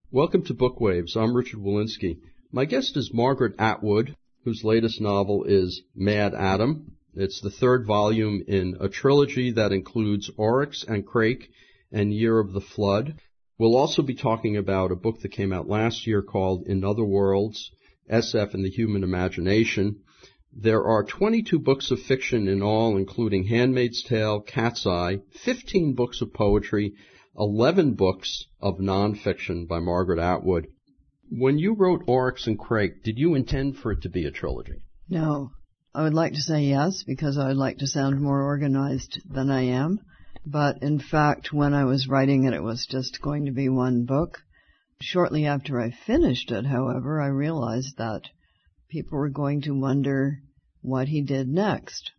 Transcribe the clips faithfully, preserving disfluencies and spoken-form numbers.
Welcome to Bookwaves. I'm Richard Walensky. My guest is Margaret Atwood, whose latest novel is MaddAddam. It's the third volume in a trilogy that includes Oryx and Crake and Year of the Flood. We'll also be talking about a book that came out last year called In Other Worlds, S F and the Human Imagination. There are twenty-two books of fiction in all, including Handmaid's Tale, Cat's Eye, fifteen books of poetry, eleven books of nonfiction by Margaret Atwood. When you wrote Oryx and Crake, did you intend for it to be a trilogy? No. I would like to say yes, because I would like to sound more organized than I am. But in fact, when I was writing it, it was just going to be one book. Shortly after I finished it, however, I realized that people were going to wonder what he did next.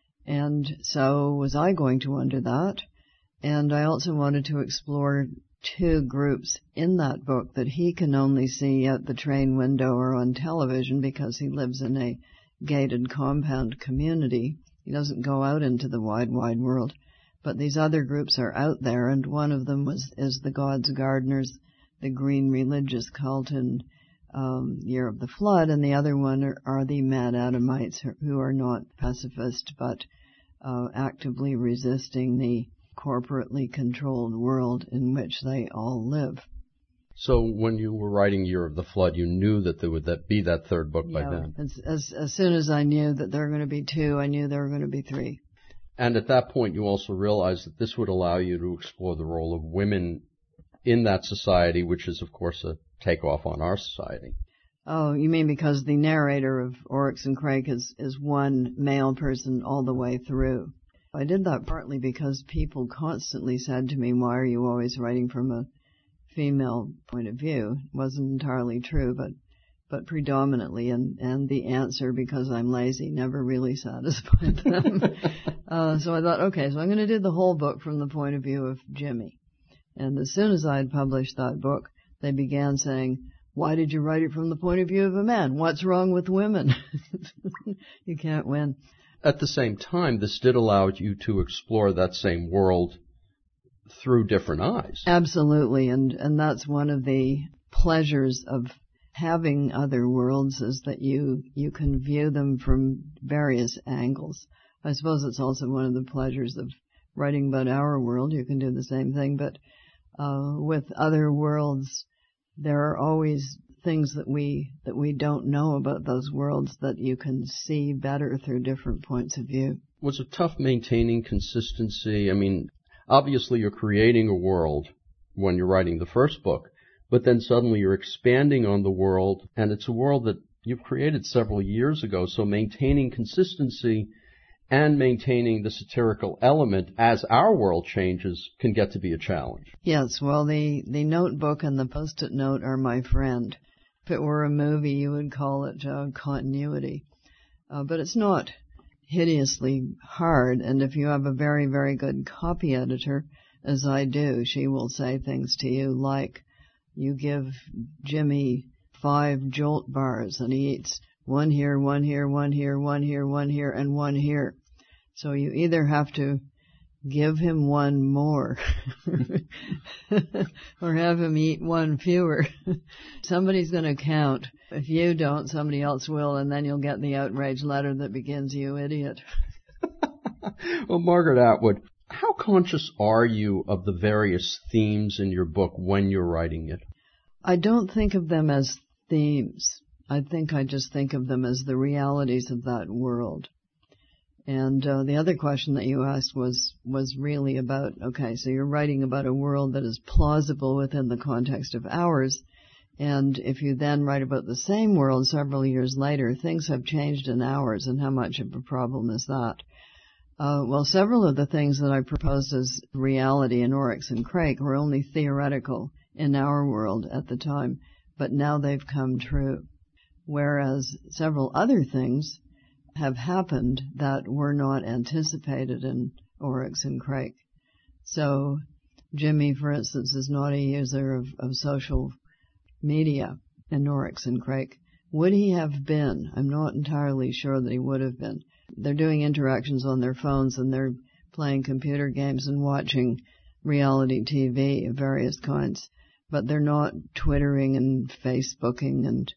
And so was I going to wonder that. And I also wanted to explore two groups in that book that he can only see at the train window or on television because he lives in a gated compound community. He doesn't go out into the wide, wide world. But these other groups are out there, and one of them was is the God's Gardeners, the green religious cult in um, Year of the Flood, and the other one are, are the MaddAddamites, who are not pacifist but uh, actively resisting the corporately controlled world in which they all live. So when you were writing Year of the Flood, you knew that there would that be that third book yeah, by then? As, as, as soon as I knew that there were going to be two, I knew there were going to be three. And at that point, you also realized that this would allow you to explore the role of women in that society, which is, of course, a takeoff on our society. Oh, you mean because the narrator of Oryx and Crake is, is one male person all the way through? I did that partly because people constantly said to me, why are you always writing from a female point of view? It wasn't entirely true, but but predominantly, and, and the answer, because I'm lazy, never really satisfied them. uh, so I thought, okay, so I'm going to do the whole book from the point of view of Jimmy. And as soon as I had published that book, they began saying, why did you write it from the point of view of a man? What's wrong with women? You can't win. At the same time, this did allow you to explore that same world through different eyes. Absolutely, and, and that's one of the pleasures of having other worlds, is that you, you can view them from various angles. I suppose it's also one of the pleasures of writing about our world. You can do the same thing, but uh, with other worlds, there are always things that we that we don't know about those worlds that you can see better through different points of view. Was it tough maintaining consistency? I mean, obviously you're creating a world when you're writing the first book, but then suddenly you're expanding on the world, and it's a world that you've created several years ago, so maintaining consistency and maintaining the satirical element as our world changes can get to be a challenge. Yes, well, the, the notebook and the Post-it note are my friend. If it were a movie, you would call it uh, continuity. Uh, but it's not hideously hard, and if you have a very, very good copy editor, as I do, she will say things to you like, you give Jimmy five Jolt bars, and he eats one here, one here, one here, one here, one here, and one here. So you either have to give him one more or have him eat one fewer. Somebody's going to count. If you don't, somebody else will, and then you'll get the outrage letter that begins, you idiot. Well, Margaret Atwood, how conscious are you of the various themes in your book when you're writing it? I don't think of them as themes. I think I just think of them as the realities of that world. And uh, the other question that you asked was was really about, okay, so you're writing about a world that is plausible within the context of ours, and if you then write about the same world several years later, things have changed in ours, and how much of a problem is that? Uh, well, several of the things that I proposed as reality in Oryx and Crake were only theoretical in our world at the time, but now they've come true. Whereas several other things have happened that were not anticipated in Oryx and Crake. So Jimmy, for instance, is not a user of, of social media in Oryx and Crake. Would he have been? I'm not entirely sure that he would have been. They're doing interactions on their phones, and they're playing computer games and watching reality T V of various kinds. but they're not Twittering and Facebooking and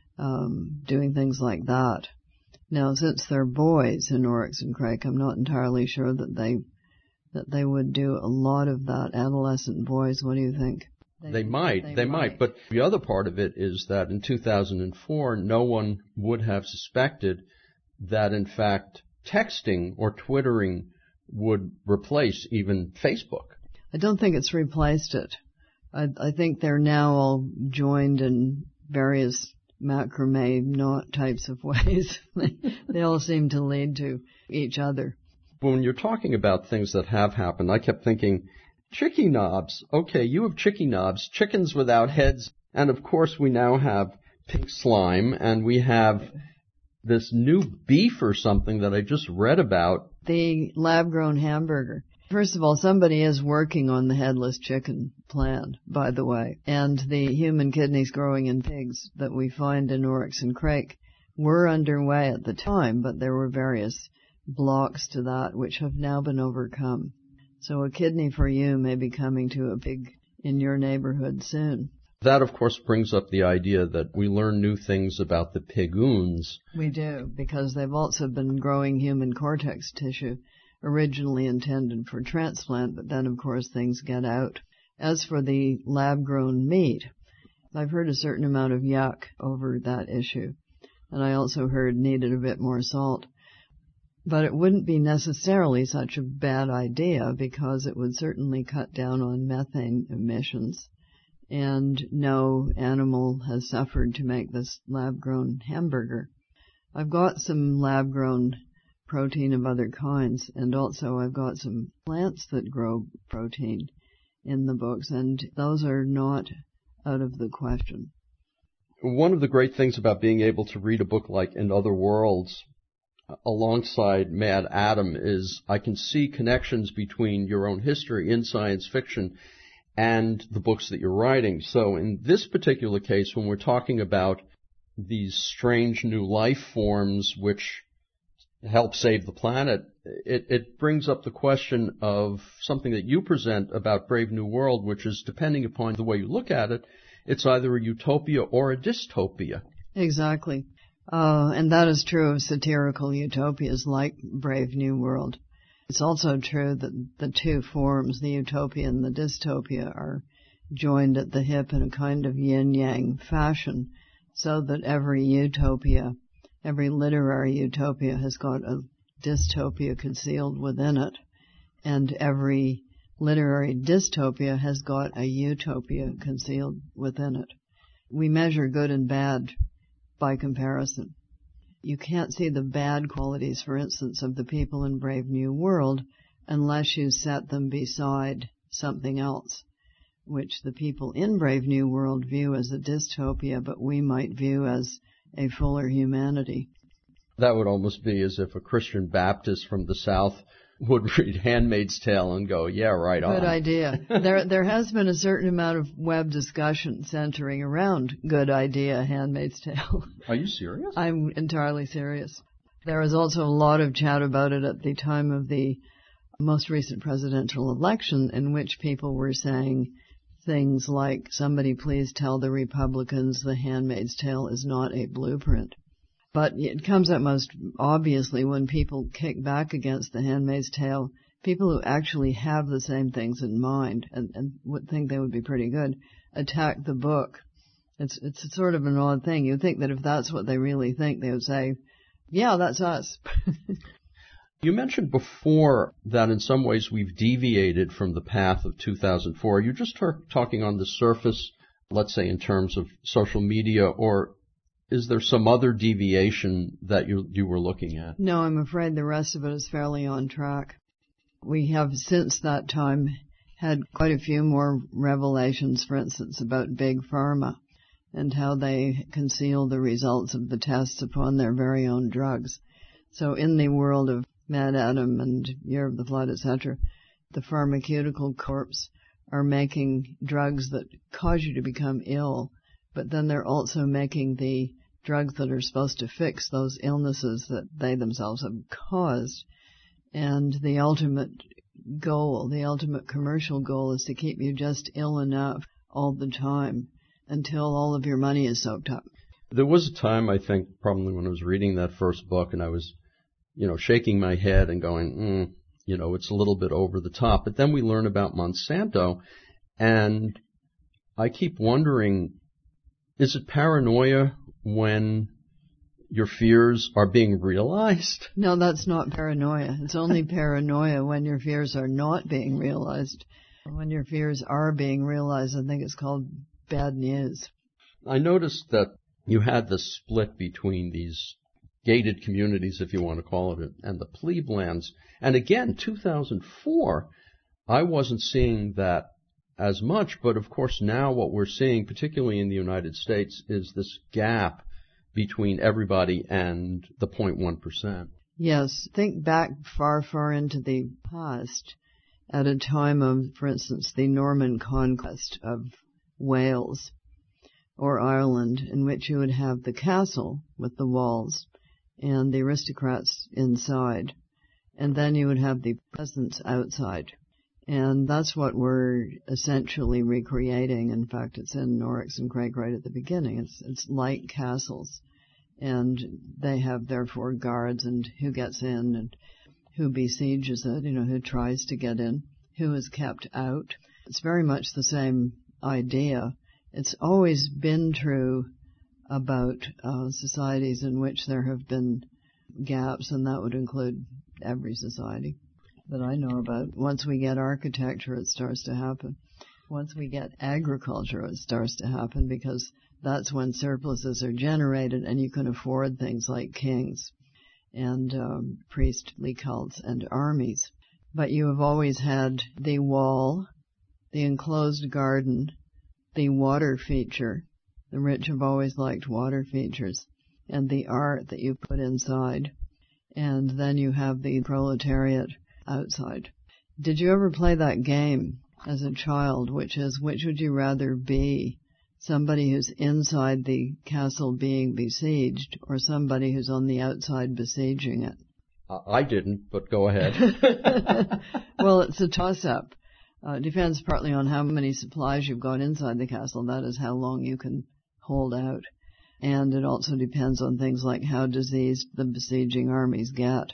um, doing things like that. Now, since they're boys in Oryx and Crake, I'm not entirely sure that they that they would do a lot of that. Adolescent boys, what do you think? They, they might, they, they might. might. But the other part of it is that in two thousand four, no one would have suspected that, in fact, texting or Twittering would replace even Facebook. I don't think it's replaced it. I, I think they're now all joined in various macrame knot types of ways. they, they all seem to lead to each other. When you're talking about things that have happened, I kept thinking, chicky knobs. Okay, you have chicky knobs, chickens without heads, and of course we now have pink slime, and we have this new beef or something that I just read about. The lab-grown hamburger. First of all, somebody is working on the headless chicken plan, by the way, and the human kidneys growing in pigs that we find in Oryx and Crake were underway at the time, but there were various blocks to that which have now been overcome. So a kidney for you may be coming to a pig in your neighborhood soon. That, of course, brings up the idea that we learn new things about the pigoons. We do, because they've also been growing human cortex tissue, originally intended for transplant, but then, of course, things get out. As for the lab-grown meat, I've heard a certain amount of yuck over that issue, and I also heard needed a bit more salt. But it wouldn't be necessarily such a bad idea, because it would certainly cut down on methane emissions. And no animal has suffered to make this lab-grown hamburger. I've got some lab-grown protein of other kinds, and also I've got some plants that grow protein in the books, and those are not out of the question. One of the great things about being able to read a book like In Other Worlds alongside Mad Adam is I can see connections between your own history in science fiction and the books that you're writing. So in this particular case, when we're talking about these strange new life forms which help save the planet, it, it brings up the question of something that you present about Brave New World, which is, depending upon the way you look at it, it's either a utopia or a dystopia. Exactly. Uh, and that is true of satirical utopias like Brave New World. It's also true that the two forms, the utopia and the dystopia, are joined at the hip in a kind of yin-yang fashion, so that every utopia, every literary utopia has got a dystopia concealed within it, and every literary dystopia has got a utopia concealed within it. We measure good and bad by comparison. You can't see the bad qualities, for instance, of the people in Brave New World unless you set them beside something else, which the people in Brave New World view as a dystopia, but we might view as a fuller humanity. That would almost be as if a Christian Baptist from the South would read Handmaid's Tale and go, yeah, right on. Good idea. There there has been a certain amount of web discussion centering around good idea, Handmaid's Tale. Are you serious? I'm entirely serious. There was also a lot of chat about it at the time of the most recent presidential election, in which people were saying things like, somebody please tell the Republicans the Handmaid's Tale is not a blueprint. But it comes out most obviously when people kick back against the Handmaid's Tale, people who actually have the same things in mind and, and would think they would be pretty good, attack the book. It's it's sort of an odd thing. You'd think that if that's what they really think, they would say, yeah, that's us. You mentioned before that in some ways we've deviated from the path of two thousand four. Are you just t- talking on the surface, let's say in terms of social media, or is there some other deviation that you you were looking at? No, I'm afraid the rest of it is fairly on track. We have since that time had quite a few more revelations, for instance, about Big Pharma and how they conceal the results of the tests upon their very own drugs. So in the world of Mad Adam and Year of the Flood, et cetera, the pharmaceutical corps are making drugs that cause you to become ill, but then they're also making the drugs that are supposed to fix those illnesses that they themselves have caused. And the ultimate goal, the ultimate commercial goal, is to keep you just ill enough all the time until all of your money is soaked up. There was a time, I think, probably when I was reading that first book and I was, you know, shaking my head and going, mm, you know, it's a little bit over the top. But then we learn about Monsanto, and I keep wondering, is it paranoia when your fears are being realized? No, that's not paranoia. It's only paranoia when your fears are not being realized. When your fears are being realized, I think it's called bad news. I noticed that you had this split between these gated communities, if you want to call it, and the plebe lands. And again, two thousand four, I wasn't seeing that as much, but of course now what we're seeing, particularly in the United States, is this gap between everybody and the zero point one percent. Yes, think back far, far into the past at a time of, for instance, the Norman conquest of Wales or Ireland, in which you would have the castle with the walls and the aristocrats inside, and then you would have the peasants outside. And that's what we're essentially recreating. In fact, it's in Oryx and Crake right at the beginning. It's it's like castles, and they have therefore guards and who gets in and who besieges it, you know, who tries to get in, who is kept out. It's very much the same idea. It's always been true about uh, societies in which there have been gaps, and that would include every society that I know about. Once we get architecture, it starts to happen. Once we get agriculture, it starts to happen, because that's when surpluses are generated and you can afford things like kings and um, priestly cults and armies. But you have always had the wall, the enclosed garden, the water feature. The rich have always liked water features, and the art that you put inside. And then you have the proletariat outside. Did you ever play that game as a child, which is, which would you rather be? Somebody who's inside the castle being besieged, or somebody who's on the outside besieging it? I didn't, but go ahead. Well, it's a toss-up. Uh, it depends partly on how many supplies you've got inside the castle. That is how long you can hold out. And it also depends on things like how diseased the besieging armies get.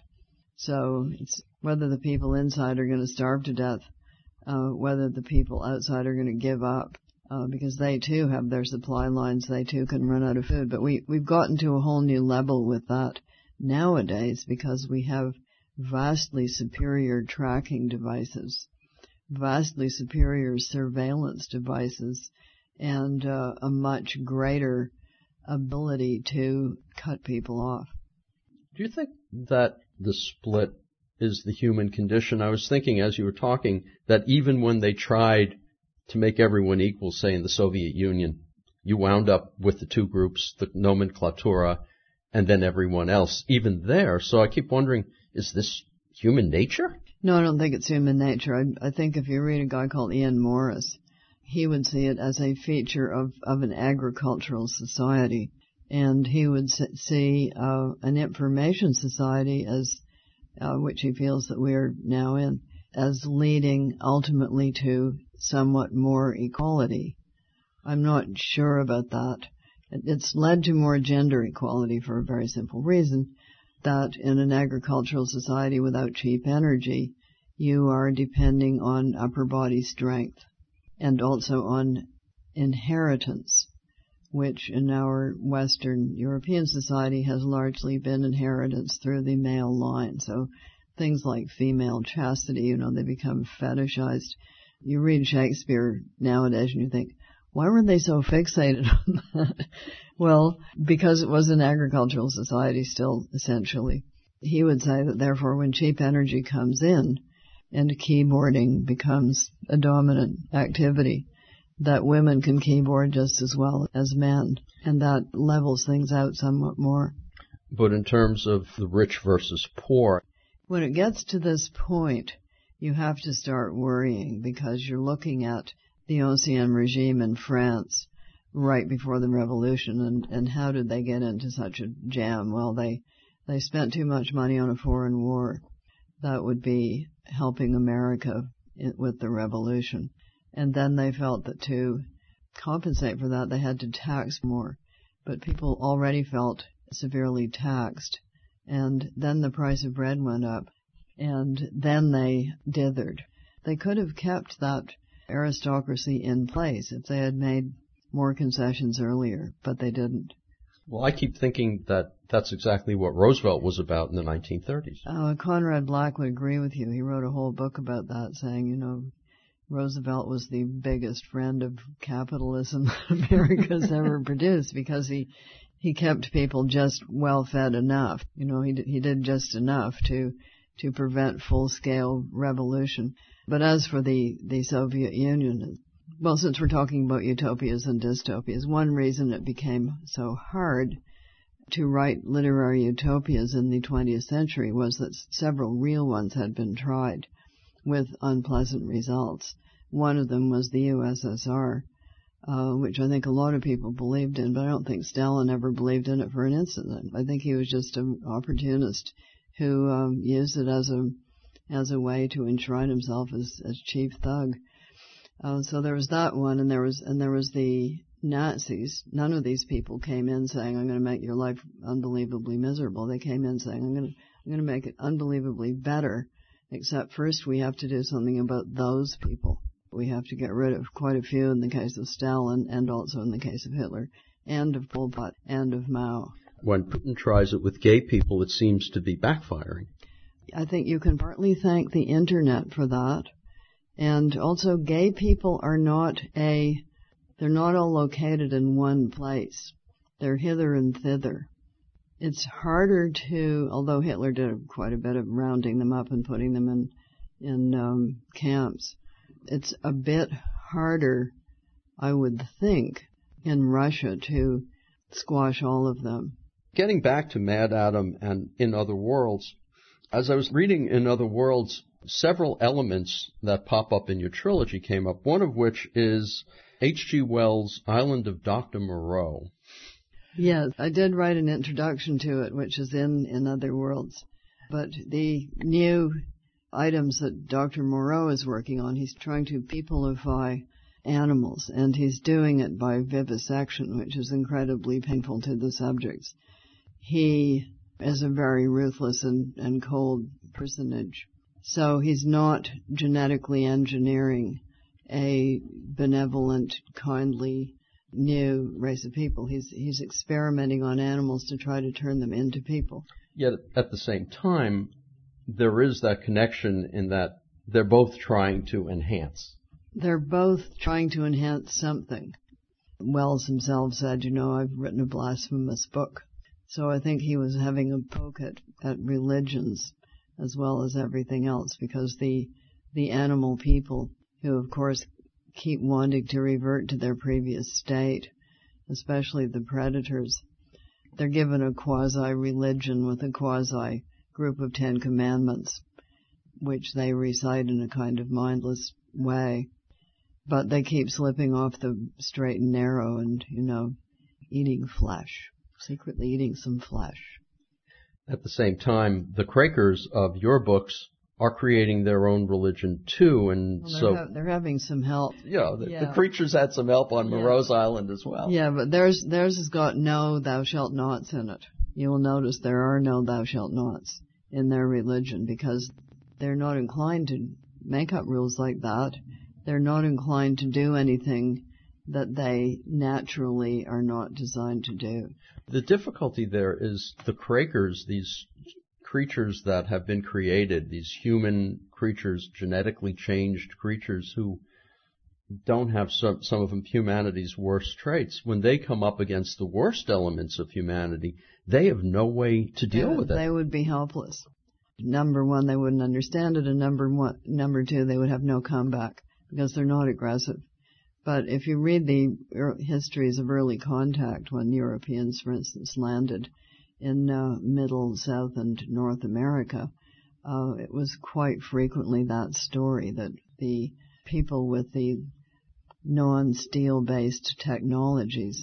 So it's whether the people inside are going to starve to death, uh, whether the people outside are going to give up, uh, because they too have their supply lines. They too can run out of food. But we, we've gotten to a whole new level with that nowadays, because we have vastly superior tracking devices, vastly superior surveillance devices, and uh, a much greater ability to cut people off. Do you think that the split is the human condition? I was thinking as you were talking that even when they tried to make everyone equal, say in the Soviet Union, you wound up with the two groups, the nomenclatura, and then everyone else, even there. So I keep wondering, is this human nature? No, I don't think it's human nature. I, I think if you read a guy called Ian Morris, he would see it as a feature of, of an agricultural society. And he would see uh, an information society, as uh, which he feels that we are now in, as leading ultimately to somewhat more equality. I'm not sure about that. It's led to more gender equality for a very simple reason, that in an agricultural society without cheap energy, you are depending on upper body strength and also on inheritance, which in our Western European society has largely been inheritance through the male line. So things like female chastity, you know, they become fetishized. You read Shakespeare nowadays and you think, why were they so fixated on that? Well, because it was an agricultural society still, essentially. He would say that therefore when cheap energy comes in and keyboarding becomes a dominant activity, that women can keyboard just as well as men, and that levels things out somewhat more. But in terms of the rich versus poor, when it gets to this point, you have to start worrying, because you're looking at the Ancien regime in France right before the revolution, and, and how did they get into such a jam? Well, they, they spent too much money on a foreign war. That would be helping America in, with the revolution. And then they felt that to compensate for that, they had to tax more. But people already felt severely taxed. And then the price of bread went up, and then they dithered. They could have kept that aristocracy in place if they had made more concessions earlier, but they didn't. Well, I keep thinking that that's exactly what Roosevelt was about in the nineteen thirties. Uh, Conrad Black would agree with you. He wrote a whole book about that, saying, you know, Roosevelt was the biggest friend of capitalism America's ever produced, because he he kept people just well fed enough. You know, he did, he did just enough to to prevent full scale revolution. But as for the the Soviet Union, well, since we're talking about utopias and dystopias, one reason it became so hard to write literary utopias in the twentieth century was that several real ones had been tried with unpleasant results. One of them was the U S S R, uh, which I think a lot of people believed in, but I don't think Stalin ever believed in it for an instant. I think he was just an opportunist who um, used it as a as a way to enshrine himself as, as chief thug. Uh, so there was that one, and there was and there was the Nazis. None of these people came in saying, "I'm going to make your life unbelievably miserable." They came in saying, "I'm going to I'm going to make it unbelievably better. Except first we have to do something about those people. We have to get rid of quite a few in the case of Stalin, and also in the case of Hitler, and of Pol Pot, and of Mao." When Putin tries it with gay people, it seems to be backfiring. I think you can partly thank the internet for that. And also, gay people are not a, they're not all located in one place. They're hither and thither. It's harder to, although Hitler did quite a bit of rounding them up and putting them in, in um, camps, it's a bit harder, I would think, in Russia to squash all of them. Getting back to Mad Adam and In Other Worlds, as I was reading In Other Worlds, several elements that pop up in your trilogy came up, one of which is H G Wells' Island of Doctor Moreau. Yes, I did write an introduction to it, which is in In Other Worlds. But the new items that Doctor Moreau is working on, he's trying to peopleify animals, and he's doing it by vivisection, which is incredibly painful to the subjects. He is a very ruthless and, and cold personage. So he's not genetically engineering a benevolent, kindly, new race of people. He's he's experimenting on animals to try to turn them into people. Yet at the same time, there is that connection in that they're both trying to enhance. They're both trying to enhance something. Wells himself said, you know, I've written a blasphemous book. So I think he was having a poke at, at religions as well as everything else, because the the animal people, who of course keep wanting to revert to their previous state, especially the predators, they're given a quasi-religion with a quasi-group of Ten Commandments, which they recite in a kind of mindless way. But they keep slipping off the straight and narrow and, you know, eating flesh, secretly eating some flesh. At the same time, the Quakers of your books are creating their own religion too, and well, they're so ha- they're having some help. Yeah, the, yeah, the creatures had some help on yeah. Moreau's Island as well. Yeah, but theirs theirs has got no thou shalt nots in it. You will notice there are no thou shalt nots in their religion, because they're not inclined to make up rules like that. They're not inclined to do anything that they naturally are not designed to do. The difficulty there is the Quakers, these creatures that have been created, these human creatures, genetically changed creatures who don't have some, some of humanity's worst traits. When they come up against the worst elements of humanity, they have no way to deal they, with it. They would be helpless. Number one, they wouldn't understand it, and number one, number two, they would have no comeback because they're not aggressive. But if you read the histories of early contact, when Europeans, for instance, landed in uh, Middle, South, and North America, uh, it was quite frequently that story, that the people with the non-steel-based technologies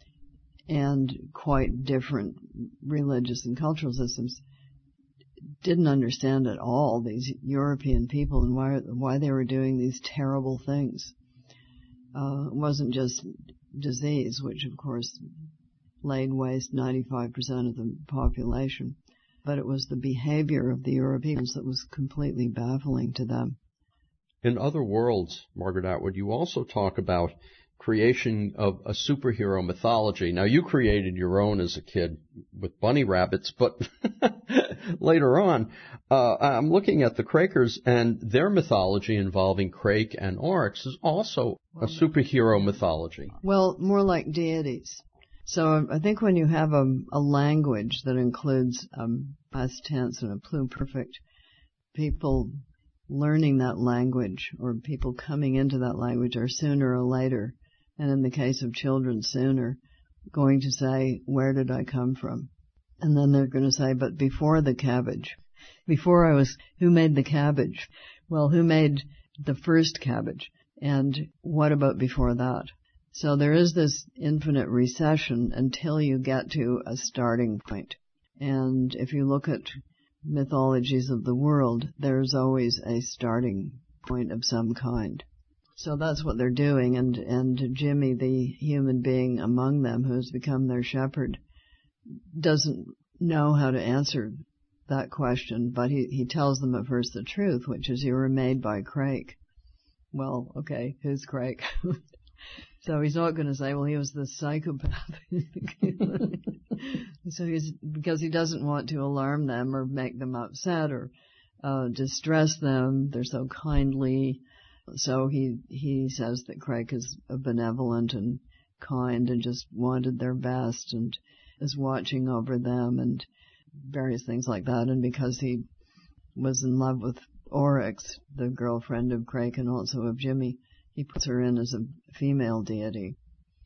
and quite different religious and cultural systems didn't understand at all these European people and why why they were doing these terrible things. Uh, it wasn't just disease, which of course laid waste ninety-five percent of the population, but it was the behavior of the Europeans that was completely baffling to them. In Other Worlds, Margaret Atwood, you also talk about creation of a superhero mythology. Now, you created your own as a kid with bunny rabbits, but later on, uh, I'm looking at the Crakers, and their mythology involving Crake and Oryx is also a superhero mythology. Well, more like deities. So I think when you have a, a language that includes um, past tense and a pluperfect, people learning that language or people coming into that language are sooner or later, and in the case of children sooner, going to say, where did I come from? And then they're going to say, but before the cabbage. Before I was, who made the cabbage? Well, who made the first cabbage? And what about before that? So there is this infinite recession until you get to a starting point. And if you look at mythologies of the world, there's always a starting point of some kind. So that's what they're doing, and, and Jimmy, the human being among them who has become their shepherd, doesn't know how to answer that question, but he, he tells them at first the truth, which is you were made by Crake. Well, okay, who's Crake? So he's not going to say, well, he was the psychopath. So he's, because he doesn't want to alarm them or make them upset or uh, distress them. They're so kindly. So he, he says that Crake is benevolent and kind and just wanted their best and is watching over them and various things like that. And because he was in love with Oryx, the girlfriend of Crake and also of Jimmy, he puts her in as a female deity,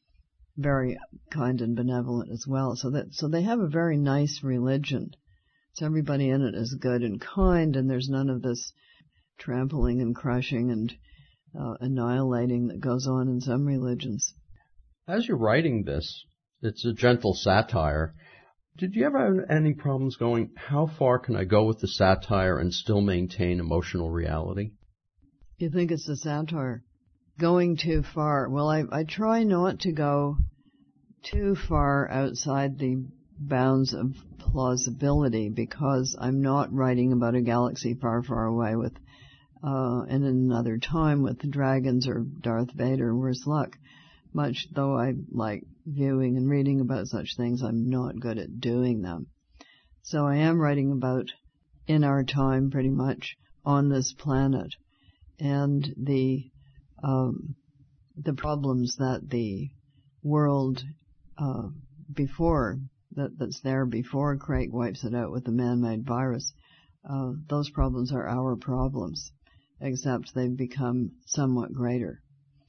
very kind and benevolent as well. So that so they have a very nice religion. So everybody in it is good and kind, and there's none of this trampling and crushing and uh, annihilating that goes on in some religions. As you're writing this, it's a gentle satire. Did you ever have any problems going, how far can I go with the satire and still maintain emotional reality? You think it's a satire? Going too far. Well, I, I try not to go too far outside the bounds of plausibility because I'm not writing about a galaxy far, far away with, uh, in another time with dragons or Darth Vader, worse luck. Much though I like viewing and reading about such things, I'm not good at doing them. So I am writing about in our time pretty much on this planet and the Um, the problems that the world uh, before, that, that's there before Crake wipes it out with the man-made virus, uh, those problems are our problems, except they've become somewhat greater.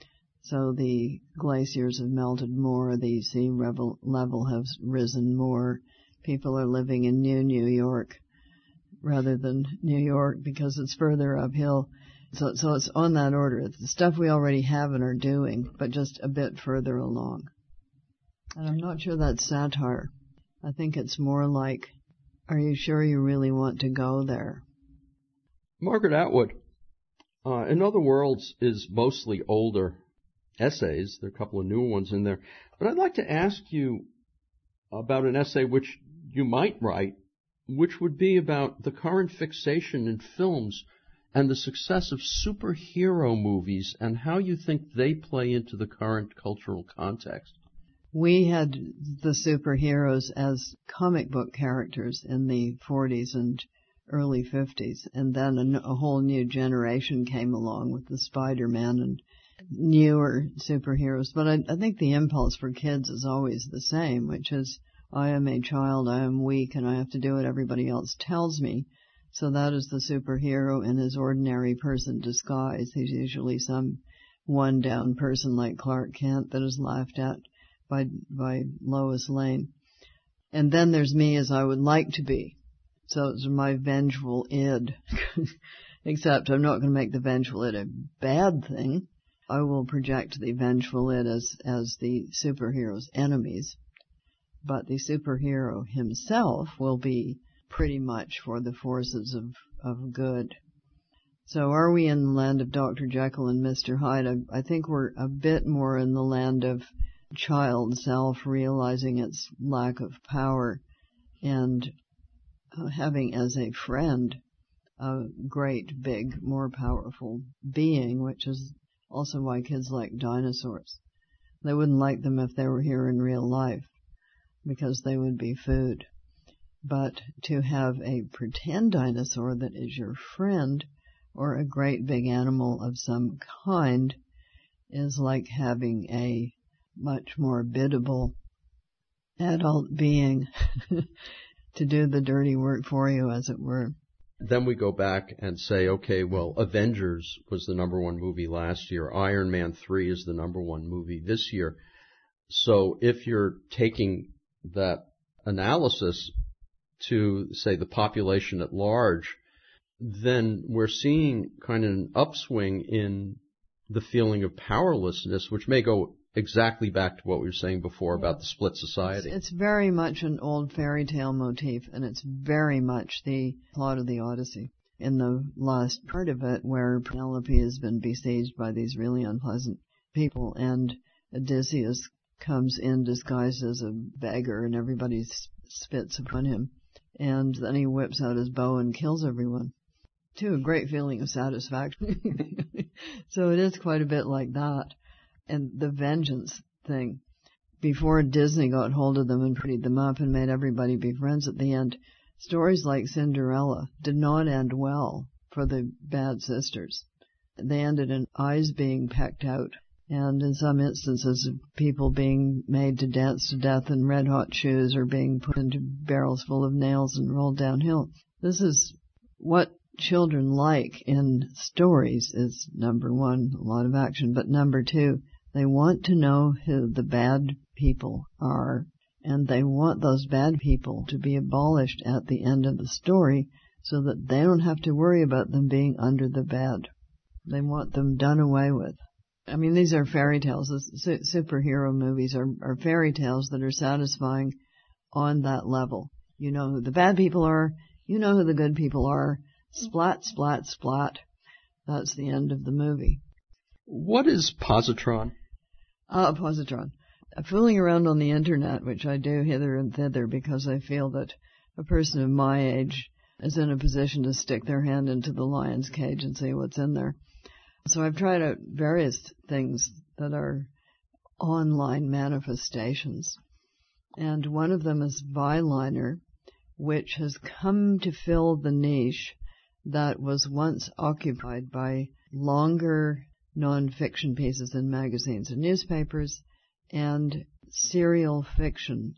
So the glaciers have melted more, the sea level, level has risen more, people are living in New New York rather than New York because it's further uphill. So, so it's on that order. It's the stuff we already have and are doing, but just a bit further along. And I'm not sure that's satire. I think it's more like, are you sure you really want to go there? Margaret Atwood, uh, In Other Worlds is mostly older essays. There are a couple of newer ones in there. But I'd like to ask you about an essay which you might write, which would be about the current fixation in films and the success of superhero movies and how you think they play into the current cultural context. We had the superheroes as comic book characters in the forties and early fifties, and then a, a whole new generation came along with the Spider-Man and newer superheroes. But I, I think the impulse for kids is always the same, which is, I am a child, I am weak, and I have to do what everybody else tells me. So that is the superhero in his ordinary person disguise. He's usually some one-down person like Clark Kent that is laughed at by by Lois Lane. And then there's me as I would like to be. So it's my vengeful id. Except I'm not going to make the vengeful id a bad thing. I will project the vengeful id as, as the superhero's enemies. But the superhero himself will be pretty much for the forces of, of good. So are we in the land of Doctor Jekyll and Mister Hyde? I, I think we're a bit more in the land of child self realizing its lack of power and uh, having as a friend a great, big, more powerful being, which is also why kids like dinosaurs. They wouldn't like them if they were here in real life because they would be food. But to have a pretend dinosaur that is your friend or a great big animal of some kind is like having a much more biddable adult being to do the dirty work for you, as it were. Then we go back and say, okay, well, Avengers was the number one movie last year. Iron Man three is the number one movie this year. So if you're taking that analysis to, say, the population at large, then we're seeing kind of an upswing in the feeling of powerlessness, which may go exactly back to what we were saying before about the split society. It's, it's very much an old fairy tale motif, and it's very much the plot of the Odyssey. In the last part of it, where Penelope has been besieged by these really unpleasant people, and Odysseus comes in disguised as a beggar, and everybody spits upon him, and then he whips out his bow and kills everyone, to a great feeling of satisfaction. So it is quite a bit like that. And the vengeance thing, before Disney got hold of them and prettied them up and made everybody be friends at the end, stories like Cinderella did not end well for the bad sisters. They ended in eyes being pecked out, and in some instances of people being made to dance to death in red-hot shoes or being put into barrels full of nails and rolled downhill. This is what children like in stories is, number one, a lot of action, but number two, they want to know who the bad people are, and they want those bad people to be abolished at the end of the story so that they don't have to worry about them being under the bed. They want them done away with. I mean, these are fairy tales. Su- superhero movies are, are fairy tales that are satisfying on that level. You know who the bad people are. You know who the good people are. Splat, splat, splat. That's the end of the movie. What is positron? Ah, positron. Uh, fooling around on the internet, which I do hither and thither because I feel that a person of my age is in a position to stick their hand into the lion's cage and see what's in there. So I've tried out various things that are online manifestations. And one of them is Vyliner, which has come to fill the niche that was once occupied by longer non-fiction pieces in magazines and newspapers and serial fiction.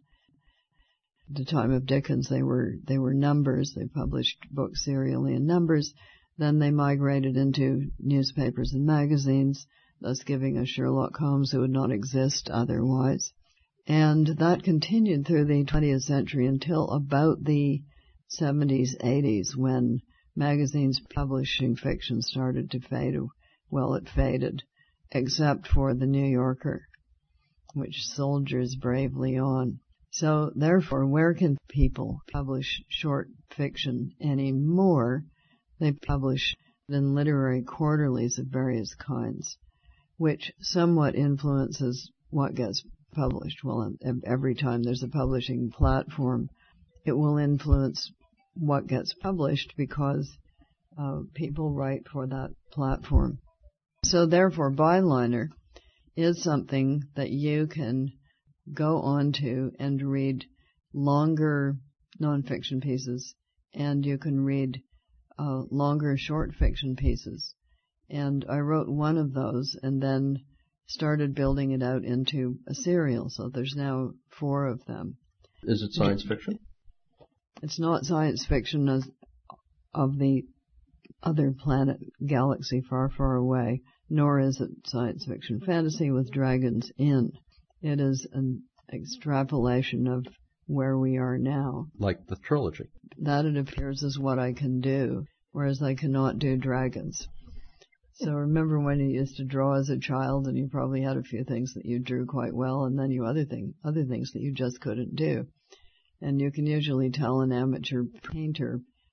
At the time of Dickens, they were they were numbers. They published books serially in numbers. Then they migrated into newspapers and magazines, thus giving us Sherlock Holmes, who would not exist otherwise. And that continued through the twentieth century until about the seventies, eighties, when magazines publishing fiction started to fade. Well, it faded, except for the New Yorker, which soldiers bravely on. So, therefore, where can people publish short fiction anymore? They publish in literary quarterlies of various kinds, which somewhat influences what gets published. Well, every time there's a publishing platform, it will influence what gets published because uh, people write for that platform. So therefore, Byliner is something that you can go onto and read longer nonfiction pieces, and you can read uh, longer short fiction pieces. And I wrote one of those and then started building it out into a serial, so there's now four of them. Is it science fiction? It's not science fiction as of the other planet, galaxy far, far away, nor is it science fiction fantasy with dragons in. It is an extrapolation of where we are now. Like the trilogy. That, it appears, is what I can do, whereas I cannot do dragons. So remember when you used to draw as a child, and you probably had a few things that you drew quite well, and then you other thing, other things that you just couldn't do. And you can usually tell an amateur painter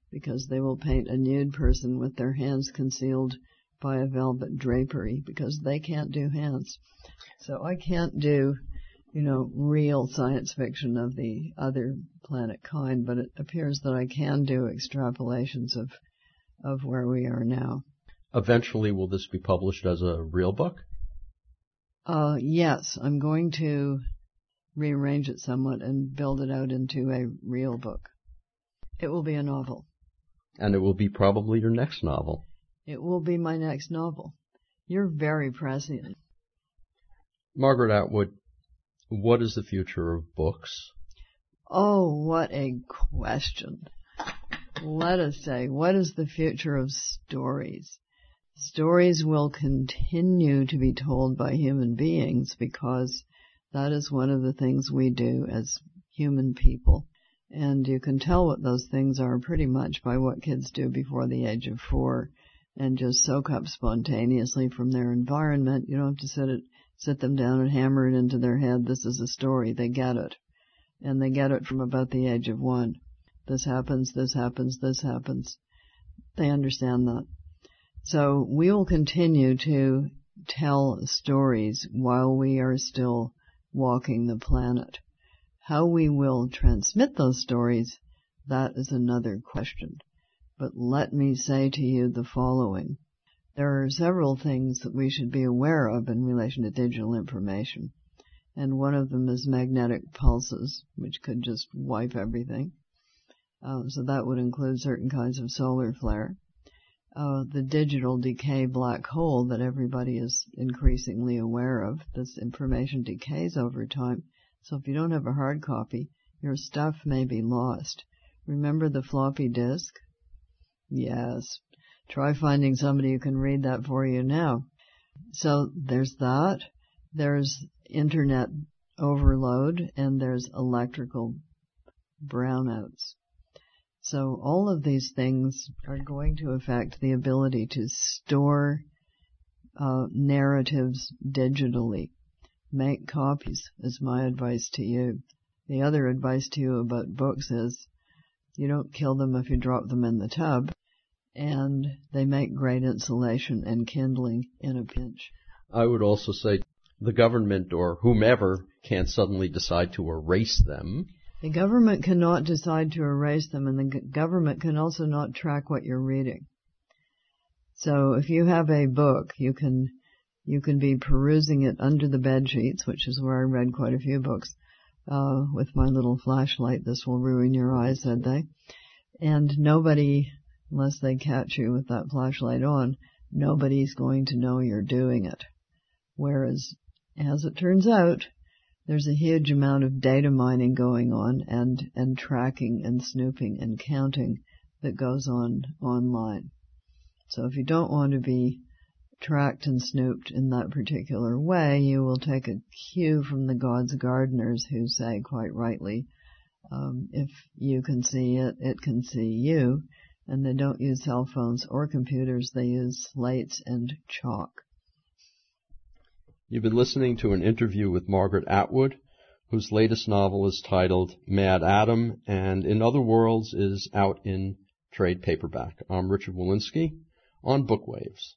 because they will paint a nude person with their hands concealed by a velvet drapery because they can't do hands. So I can't do, you know, real science fiction of the other planet kind, but it appears that I can do extrapolations of of where we are now. Eventually, will this be published as a real book? Uh, yes, I'm going to rearrange it somewhat and build it out into a real book. It will be a novel. And it will be probably your next novel. It will be my next novel. You're very prescient. Margaret Atwood, what is the future of books? Oh, what a question. Let us say, what is the future of stories? Stories will continue to be told by human beings because that is one of the things we do as human people. And you can tell what those things are pretty much by what kids do before the age of four and just soak up spontaneously from their environment. You don't have to sit it, sit them down and hammer it into their head. This is a story. They get it. And they get it from about the age of one. This happens, this happens, this happens. They understand that. So we will continue to tell stories while we are still walking the planet. How we will transmit those stories, that is another question. But let me say to you the following. There are several things that we should be aware of in relation to digital information. And one of them is magnetic pulses, which could just wipe everything. Uh, so that would include certain kinds of solar flare. Uh, the digital decay black hole that everybody is increasingly aware of. This information decays over time. So if you don't have a hard copy, your stuff may be lost. Remember the floppy disk? Yes. Try finding somebody who can read that for you now. So there's that. There's internet overload, and there's electrical brownouts. So all of these things are going to affect the ability to store uh, narratives digitally. Make copies is my advice to you. The other advice to you about books is you don't kill them if you drop them in the tub, and they make great insulation and kindling in a pinch. I would also say the government or whomever can't suddenly decide to erase them. The government cannot decide to erase them, and the government can also not track what you're reading. So if you have a book, you can you can be perusing it under the bed sheets, which is where I read quite a few books, uh, with my little flashlight. This will ruin your eyes, said they. And nobody, unless they catch you with that flashlight on, nobody's going to know you're doing it. Whereas, as it turns out, there's a huge amount of data mining going on and, and tracking and snooping and counting that goes on online. So if you don't want to be tracked and snooped in that particular way, you will take a cue from the gods gardeners who say, quite rightly, um, if you can see it, it can see you. And they don't use cell phones or computers, they use slates and chalk. You've been listening to an interview with Margaret Atwood, whose latest novel is titled Mad Adam, and In Other Worlds is out in trade paperback. I'm Richard Wolinsky on Bookwaves.